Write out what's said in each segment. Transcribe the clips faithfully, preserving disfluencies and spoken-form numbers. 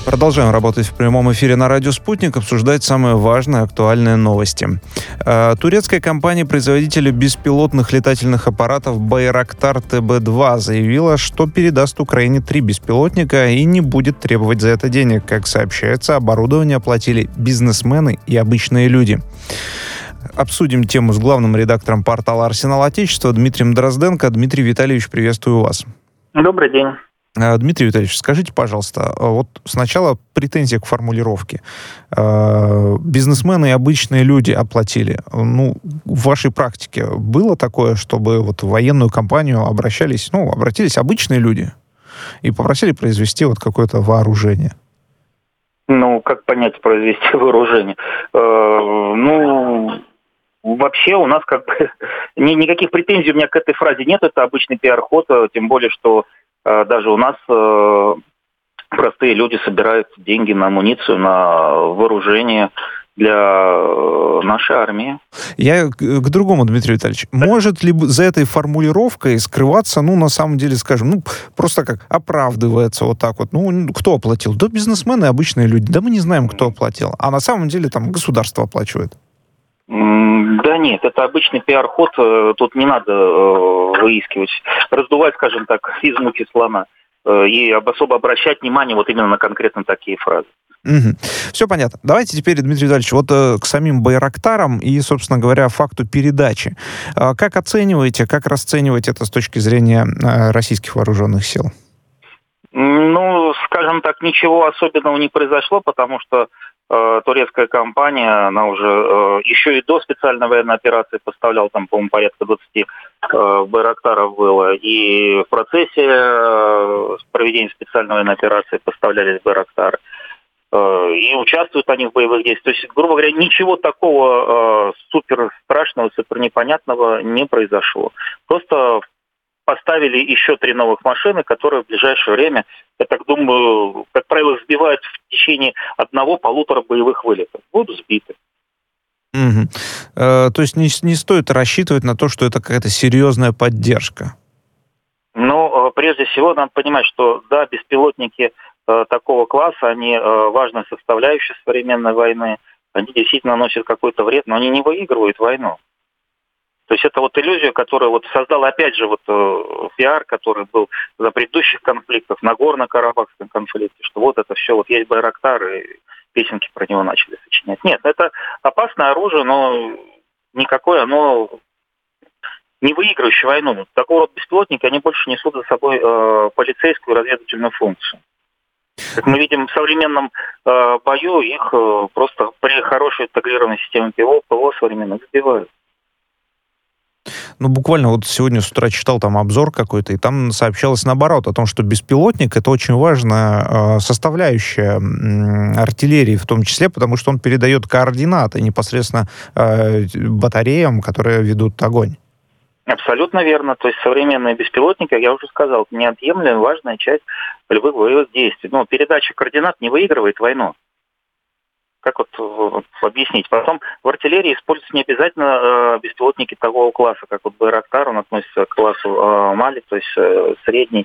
Продолжаем работать в прямом эфире на радио «Спутник», обсуждать самые важные, актуальные новости. Э, турецкая компания-производитель беспилотных летательных аппаратов «Байрактар Тэ Бэ два» заявила, что передаст Украине три беспилотника и не будет требовать за это денег. Как сообщается, оборудование оплатили бизнесмены и обычные люди. Обсудим тему с главным редактором портала «Арсенал Отечества» Дмитрием Дрозденко. Дмитрий Витальевич, приветствую вас. Добрый день. Дмитрий Витальевич, скажите, пожалуйста, вот сначала претензия к формулировке. Бизнесмены и обычные люди оплатили. Ну, в вашей практике было такое, чтобы вот в военную компанию обращались, ну, обратились обычные люди и попросили произвести вот какое-то вооружение? Ну, как понять произвести вооружение? Э, ну, вообще у нас как бы ни, никаких претензий у меня к этой фразе нет. Это обычный пиар-ход, тем более, что даже у нас э, простые люди собирают деньги на амуницию, на вооружение для э, нашей армии. Я к, к другому, Дмитрий Витальевич. Да. Может ли за этой формулировкой скрываться, ну, на самом деле, скажем, ну, просто как оправдывается вот так вот. Ну, кто оплатил? Да бизнесмены, обычные люди. Да мы не знаем, кто оплатил. А на самом деле там государство оплачивает. Да нет, это обычный пиар-ход, тут не надо э, выискивать, раздувать, скажем так, из муки слона э, и особо обращать внимание вот именно на конкретно такие фразы. Угу. Все понятно. Давайте теперь, Дмитрий Витальевич, вот э, к самим Байрактарам и, собственно говоря, факту передачи. Э, как оцениваете, как расцениваете это с точки зрения э, российских вооруженных сил? Ну, скажем так, ничего особенного не произошло, потому что турецкая компания, она уже э, еще и до специальной военной операции поставляла, там, по-моему, порядка двадцати э, байрактаров было. И в процессе э, проведения специальной военной операции поставлялись байрактары. Э, и участвуют они в боевых действиях. То есть, грубо говоря, ничего такого э, супер страшного, супер непонятного не произошло. Просто поставили еще три новых машины, которые в ближайшее время, я так думаю, как правило, сбивают в течение одного-полутора боевых вылетов. Будут сбиты. Угу. Э, то есть не, не стоит рассчитывать на то, что это какая-то серьезная поддержка? Ну, прежде всего, надо понимать, что, да, беспилотники э, такого класса, они э, важная составляющая современной войны. Они действительно наносят какой-то вред, но они не выигрывают войну. То есть это вот иллюзия, которую вот создал, опять же, вот э, пиар, который был за предыдущих конфликтов, на Нагорно-Карабахском конфликте, что вот это все, вот есть Байрактар, и песенки про него начали сочинять. Нет, это опасное оружие, но никакое оно не выигрывающее войну. Такого рода беспилотники, они больше несут за собой э, полицейскую разведывательную функцию. Как мы видим, в современном э, бою их э, просто при хорошей интегрированной системе ПВО, ПВО современных сбивают. Ну, буквально вот сегодня с утра читал там обзор какой-то, и там сообщалось наоборот, о том, что беспилотник — это очень важная э, составляющая э, артиллерии в том числе, потому что он передает координаты непосредственно э, батареям, которые ведут огонь. Абсолютно верно. То есть современные беспилотники, я уже сказал, неотъемлемая важная часть любых боевых действий. Но передача координат не выигрывает войну. Как вот, вот объяснить? Потом в артиллерии используются не обязательно э, беспилотники такого класса, как вот Байрактар, он относится к классу э, Мали, то есть э, средний,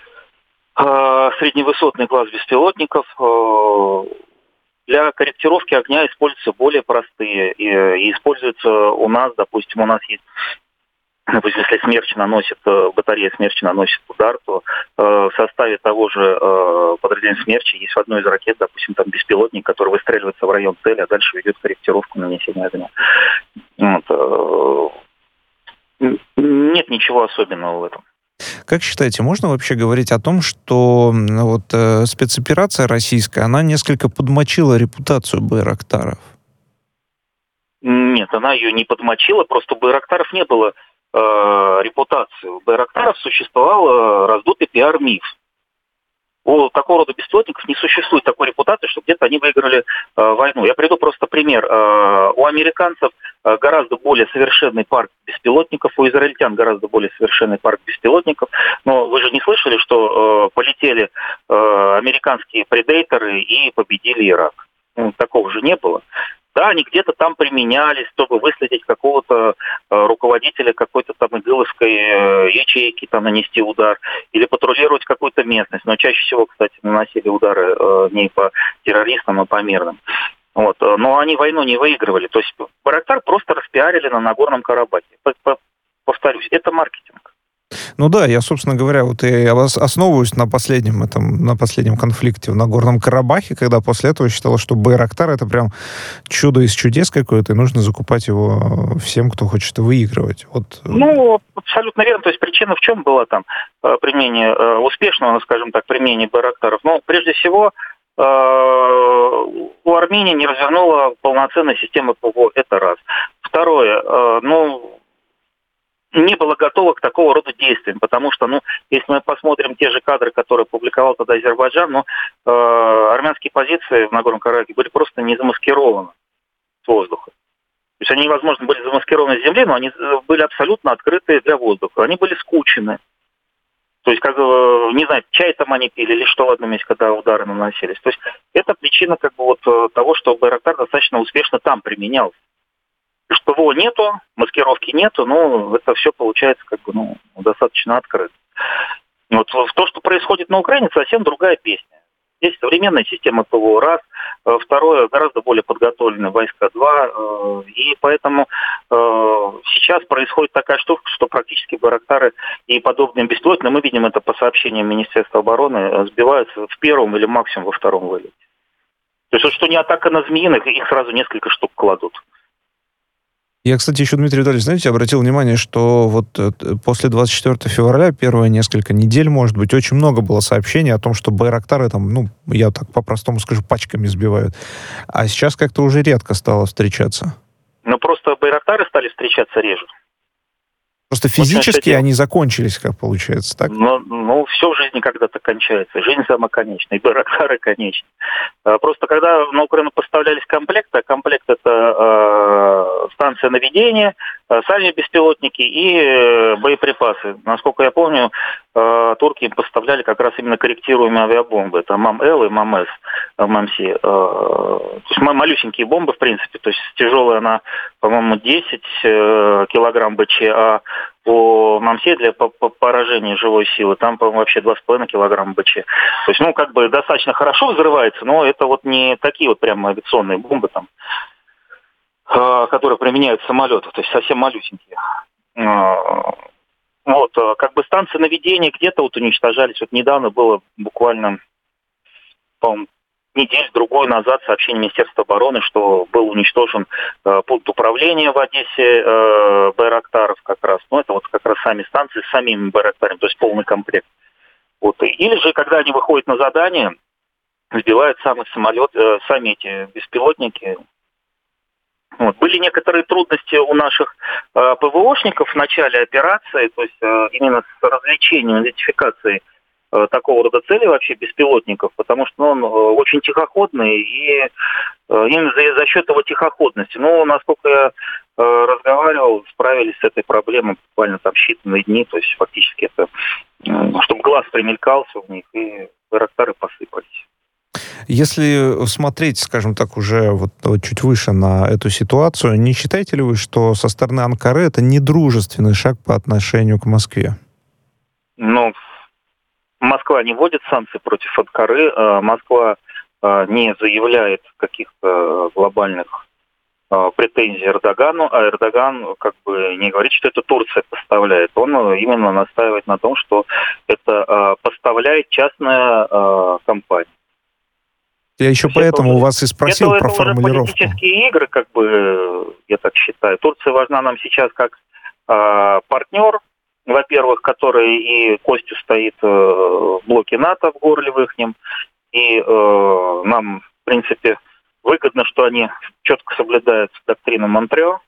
э, средневысотный класс беспилотников. Э, для корректировки огня используются более простые. И, и используются у нас, допустим, у нас есть, допустим, если Смерч наносит, батарея Смерч наносит удар, то э, в составе того же э, подразделения Смерча есть в одной из ракет, допустим, там беспилотник, который выстреливается в район цели, а дальше ведет корректировку нанесения огня. Вот, э, нет ничего особенного в этом. Как считаете, можно вообще говорить о том, что вот э, спецоперация российская, она несколько подмочила репутацию байрактаров? Нет, она ее не подмочила, просто у байрактаров не было э, репутации. У байрактаров существовал э, раздутый пиар-миф. У такого рода беспилотников не существует такой репутации, что где-то они выиграли э, войну. Я приведу просто пример. Э, у американцев э, гораздо более совершенный парк беспилотников, у израильтян гораздо более совершенный парк беспилотников. Но вы же не слышали, что э, полетели э, американские предейторы и победили Ирак? Ну, такого же не было. Да, они где-то там применялись, чтобы выследить какого-то э, руководителя какой-то там игиловской э, ячейки, там нанести удар, или патрулировать какую-то местность. Но чаще всего, кстати, наносили удары э, не по террористам, а по мирным. Вот. Но они войну не выигрывали. То есть Байрактар просто распиарили на Нагорном Карабахе. Повторюсь, это маркетинг. Ну да, я, собственно говоря, вот и основываюсь на последнем этом, на последнем конфликте в Нагорном Карабахе, когда после этого считалось, что Байрактар — это прям чудо из чудес какое-то, и нужно закупать его всем, кто хочет выигрывать. Вот. Ну, абсолютно верно. То есть причина в чем была там применение, успешного, скажем так, применения Байрактаров? Ну, прежде всего, у Армении не развернула полноценная система ПВО. Это раз. Второе, ну, не было готово к такого рода действиям, потому что, ну, если мы посмотрим те же кадры, которые публиковал тогда Азербайджан, ну, э, армянские позиции в Нагорном Карабахе были просто не замаскированы с воздуха. То есть они, возможно, были замаскированы с земли, но они были абсолютно открыты для воздуха. Они были скучены. То есть, как, не знаю, чай там они пили или что в одном месте, когда удары наносились. То есть это причина как бы вот того, что Байрактар достаточно успешно там применялся. Что ПВО нету, маскировки нету, но это все получается как бы, ну, достаточно открыто. Вот то, что происходит на Украине, совсем другая песня. Здесь современная система ПВО, раз. Второе, гораздо более подготовленные войска, два. И поэтому сейчас происходит такая штука, что практически Байрактары и подобные беспилотные, мы видим это по сообщениям Министерства обороны, сбиваются в первом или максимум во втором вылете. То есть, что не атака на змеиных, их сразу несколько штук кладут. Я, кстати, еще, Дмитрий Витальевич, знаете, обратил внимание, что вот после двадцать четвёртого февраля, первые несколько недель, может быть, очень много было сообщений о том, что Байрактары там, ну, я так по-простому скажу, пачками сбивают. А сейчас как-то уже редко стало встречаться. Ну, просто Байрактары стали встречаться реже. Просто физически они закончились, как получается, так? Ну, ну, все в жизни когда-то кончается. Жизнь сама конечна, и Байрактары конечны. Просто когда на Украину поставлялись комплекты, а комплект — это э, станция наведения, сами беспилотники и э, боеприпасы. Насколько я помню, э, турки им поставляли как раз именно корректируемые авиабомбы. Это МАМ-Л и МАМ-С, МАМ-С. Э, то есть малюсенькие бомбы, в принципе. То есть тяжелая она, по-моему, десять э, килограмм БЧ, а по МАМСе для поражения живой силы там, по-моему, вообще два с половиной килограмма БЧ. То есть, ну, как бы достаточно хорошо взрывается, но это вот не такие вот прямо авиационные бомбы там, которые применяют самолеты, то есть совсем малюсенькие. Вот, как бы станции наведения где-то вот уничтожались. Вот недавно было буквально, по-моему, неделю-другой назад сообщение Министерства обороны, что был уничтожен э, пункт управления в Одессе э, Байрактаров как раз. Ну, это вот как раз сами станции с самими Байрактарами, то есть полный комплект. Вот. Или же, когда они выходят на задание, сбивают самый самолет, э, сами эти беспилотники. Вот. Были некоторые трудности у наших э, ПВОшников в начале операции, то есть э, именно с развлечением, идентификацией такого рода цели вообще беспилотников, потому что, ну, он очень тихоходный, и именно за, за счет его тихоходности. Ну, насколько я э, разговаривал, справились с этой проблемой буквально там считанные дни, то есть фактически это, э, чтобы глаз примелькался в них, и Байрактары посыпались. Если смотреть, скажем так, уже вот, вот чуть выше на эту ситуацию, не считаете ли вы, что со стороны Анкары это недружественный шаг по отношению к Москве? Ну, Москва не вводит санкции против Анкары, Москва не заявляет каких-то глобальных претензий Эрдогану, а Эрдоган как бы не говорит, что это Турция поставляет. Он именно настаивает на том, что это поставляет частная компания. Я еще поэтому у вас и спросил это, про это формулировку. Это уже политические игры, как бы, я так считаю. Турция важна нам сейчас как партнер, во-первых, который и костью стоит э, в блоке НАТО в горле в ихнем, и э, нам, в принципе, выгодно, что они четко соблюдают доктрину Монтрео.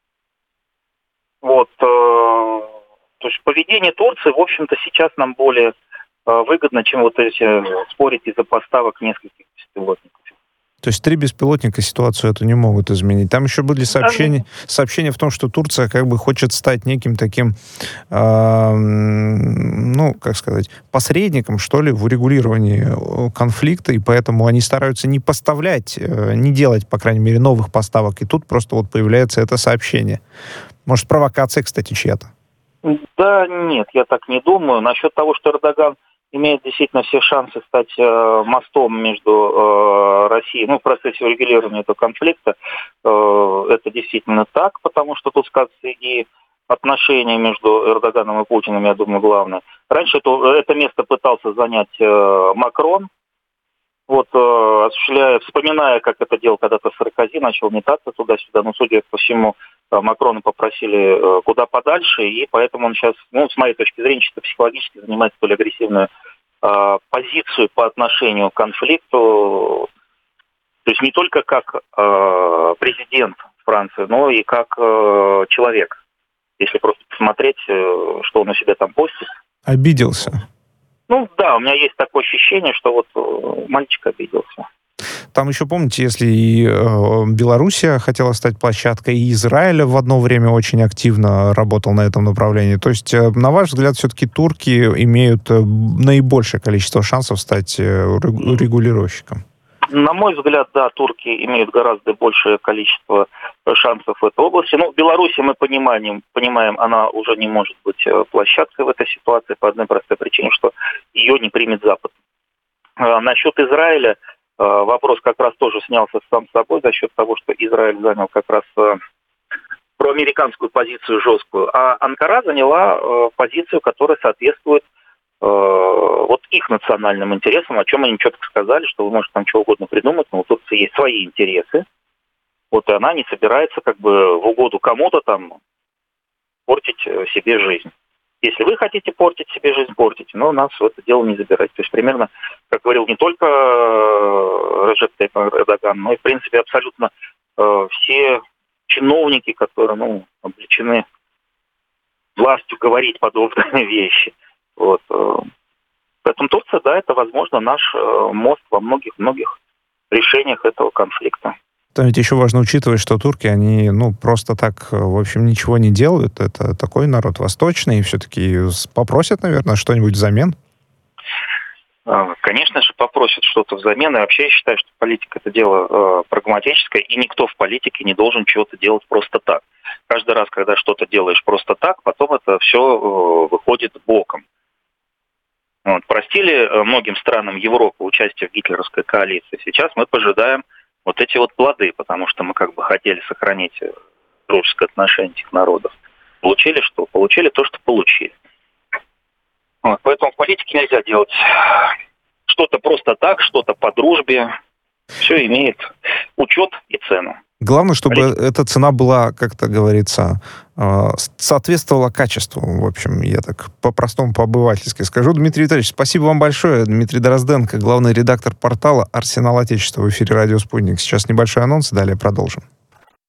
Вот, э, то есть поведение Турции, в общем-то, сейчас нам более э, выгодно, чем вот эти спорить из-за поставок нескольких беспилотников. То есть три беспилотника ситуацию эту не могут изменить. Там еще были сообщения, сообщения в том, что Турция как бы хочет стать неким таким, э, ну, как сказать, посредником, что ли, в урегулировании конфликта, и поэтому они стараются не поставлять, э, не делать, по крайней мере, новых поставок. И тут просто вот появляется это сообщение. Может, провокация, кстати, чья-то? Да нет, я так не думаю. Насчет того, что Эрдоган имеет действительно все шансы стать э, мостом между э, Россией, ну, в процессе урегулирования этого конфликта, э, это действительно так, потому что тут сказываются и отношения между Эрдоганом и Путиным, я думаю, главное. Раньше это, это место пытался занять э, Макрон, вот, э, осуществляя, вспоминая, как это делал когда-то Саркози, начал метаться туда-сюда, но, судя по всему, э, Макрона попросили э, куда подальше, и поэтому он сейчас, ну, с моей точки зрения, чисто психологически занимает столь агрессивную э, позицию по отношению к конфликту, то есть не только как э, президент Франции, но и как э, человек. Если просто посмотреть, э, что он у себя там постит. Обиделся. Ну да, у меня есть такое ощущение, что вот мальчик обиделся. Там еще, помните, если и э, Белоруссия хотела стать площадкой, и Израиль в одно время очень активно работал на этом направлении. То есть, э, на ваш взгляд, все-таки турки имеют э, наибольшее количество шансов стать э, регулировщиком? На мой взгляд, да, турки имеют гораздо большее количество шансов в этой области. Ну, Беларусь, мы понимаем, понимаем, она уже не может быть площадкой в этой ситуации по одной простой причине, что ее не примет Запад. А насчет Израиля вопрос как раз тоже снялся сам собой за счет того, что Израиль занял как раз проамериканскую позицию жесткую, а Анкара заняла позицию, которая соответствует вот их национальным интересам, о чем они четко сказали, что вы можете там чего угодно придумать, но у Турции есть свои интересы. Вот и она не собирается как бы в угоду кому-то там портить себе жизнь. Если вы хотите портить себе жизнь, портите, но нас в это дело не забирать. То есть примерно, как говорил не только Реджеп Тайип Эрдоган, но и, в принципе, абсолютно э, все чиновники, которые, ну, облечены властью говорить подобные вещи. Вот. Поэтому Турция, да, это, возможно, наш мост во многих-многих решениях этого конфликта. Там ведь еще важно учитывать, что турки, они, ну, просто так, в общем, ничего не делают. Это такой народ восточный, и все-таки попросят, наверное, что-нибудь взамен. Конечно же, попросят что-то взамен. И вообще я считаю, что политика – это дело э, прагматическое, и никто в политике не должен чего-то делать просто так. Каждый раз, когда что-то делаешь просто так, потом это все э, выходит боком. Вот. Простили многим странам Европы участие в гитлеровской коалиции. Сейчас мы пожидаем вот эти вот плоды, потому что мы как бы хотели сохранить дружеское отношение этих народов. Получили что? Получили то, что получили. Вот. Поэтому в политике нельзя делать что-то просто так, что-то по дружбе. Все имеет учет и цену. Главное, чтобы Политика. эта цена была, как-то говорится, соответствовала качеству. В общем, я так по-простому, по-обывательски скажу. Дмитрий Витальевич, спасибо вам большое. Дмитрий Дрозденко, главный редактор портала «Арсенал Отечества» в эфире «Радио Спутник». Сейчас небольшой анонс, далее продолжим.